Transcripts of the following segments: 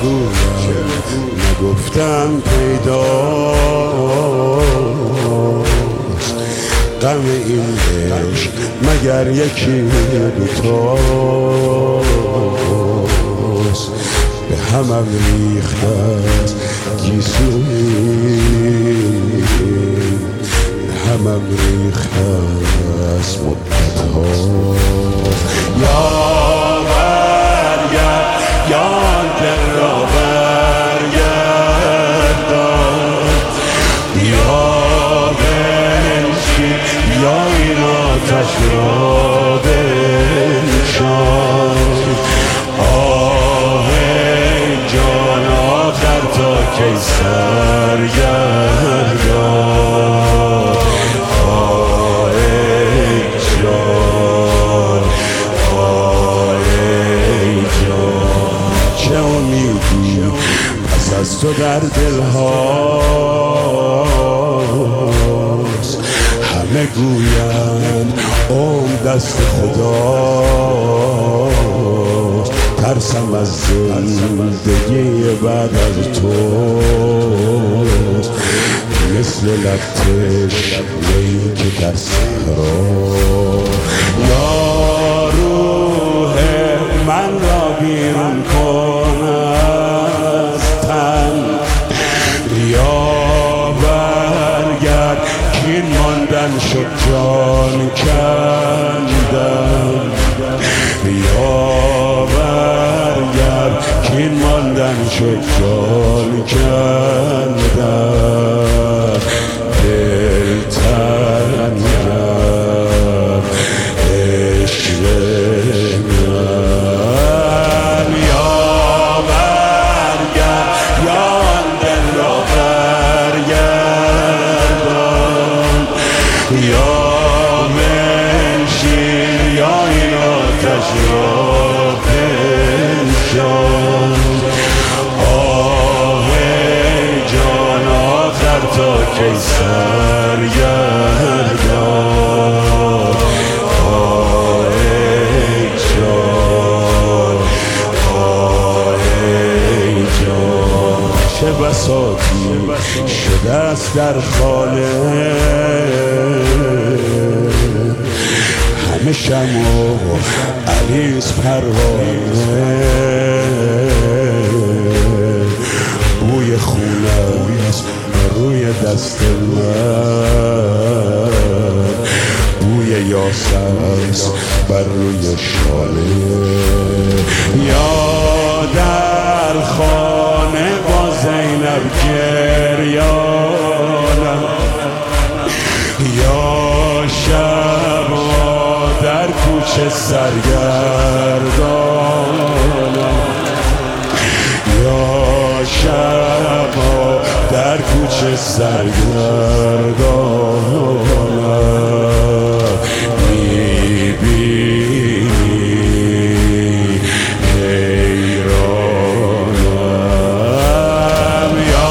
بگویم نگفتم پیداست، غم این عشق مگر یکی دوتاست. به همم ریخته است گیسوی، به همم ریخته است مدت‌ها. یا برگرد یا دل را برگردان، یا بنشین یا این آتش را بنشان. آه جان آخر تا کی سرگردان، آه جان، آه جان. چه امیدی پس از تو در دلهاست، همه گویند عمر دست خداست. ترسم از زندگی بعد از توست، مثل لطش می که در صحرا. یا روح من را بیرون کن از تن، یا برگرد کین ماندن شد جان کندن، یا برگرد کین ماندن شد جان کندن. دل تنگم عشق من، یا برگرد یا دل را برگردان، یا منشین یا این آتش را بنشان. آه جان آخر تا کی سرگردان، آه جان، آه جان. چه بساطی شده است در خانه، همه شمع و عریس پروانه، بوی خونه است روی دست من، بوی یاسر است بر روی شانه. یا در خانه با زینب گریانم، یا شب در کوچه سرگردانم، یا شب در کوچه سرگردانم. میبینی حیرانم، یا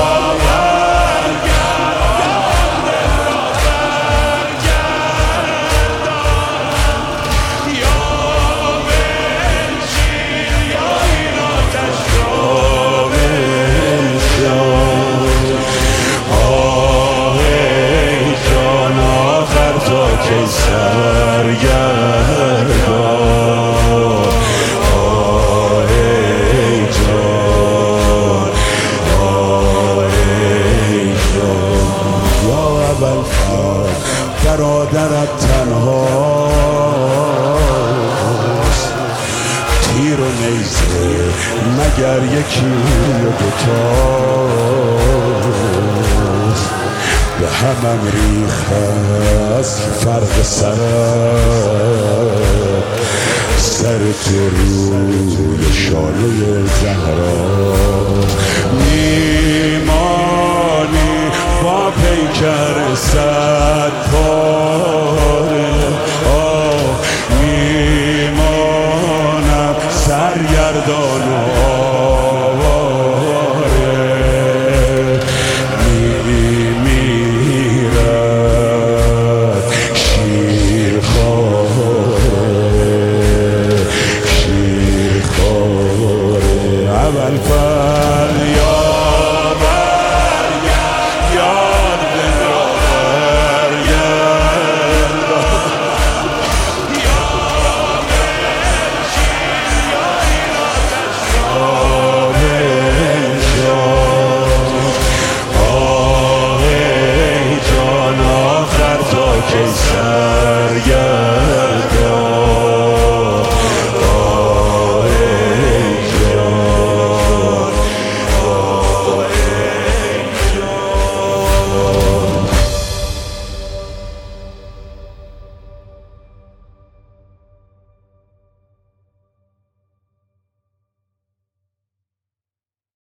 سرگردان. آه جان، آه جان. یا ابوالفضل برادرت تنهاست، تیر و نیزه مگر یکی و دوتاست. به همم ریخته است فرق سر تو روی شانه زهرا. میمانی با پیکر سر